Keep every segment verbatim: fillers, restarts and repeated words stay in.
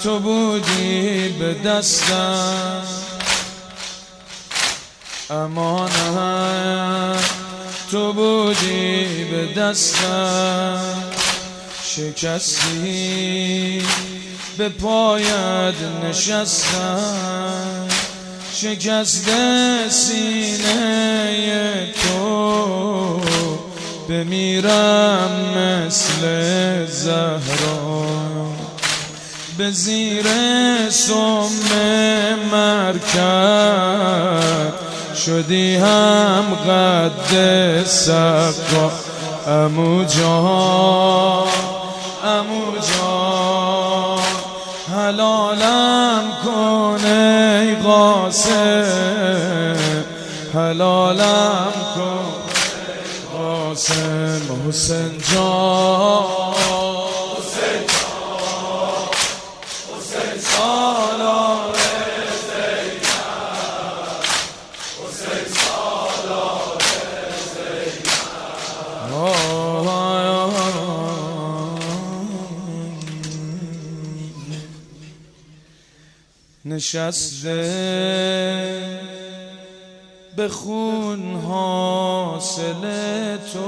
تو بودی به دستم امانت، تو بودی به دستم شکستی به پایت نشستم شکست سینه تو بمیرم مثل زهرا به زیر سم مرکب شدی هم قد سقا عمو جان عمو جان حلالم کن ای قاسم حلالم کن قاسم حسین جان حسین جان حسین سالار زینب حسین سالار زینب نشسته به خون حاصل تو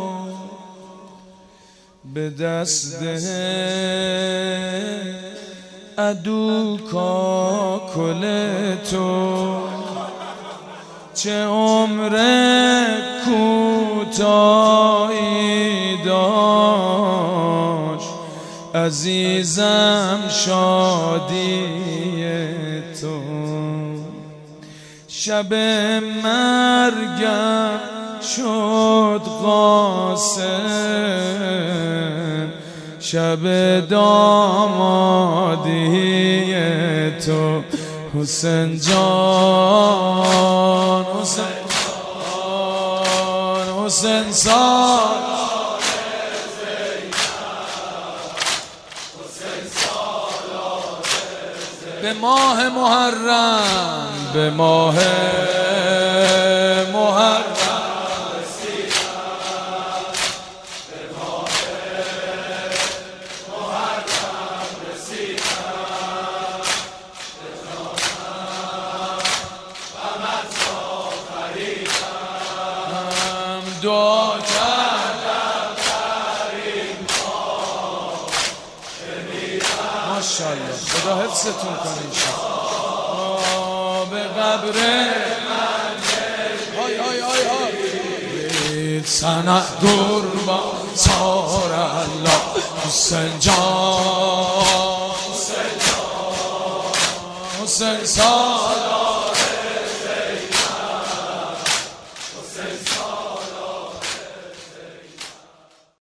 به دست عدو کاکل تو چه عمر کوتاهی داشت عزیزم شادی تو شب مرگم شد قاسم شب دامادی تو حسین جان حسین جان حسین سالار به ماه محرم به ماه محرم رسیدم به ماه محرم رسیدم به جانم غمت را خریدم دعا کردم در این ماه بمیرم ماشاءالله خدا حفظتون کنه به قبر من های های های های سنه قربان سار الله حسین جان حسین جان حسین سالار زینب حسین سالار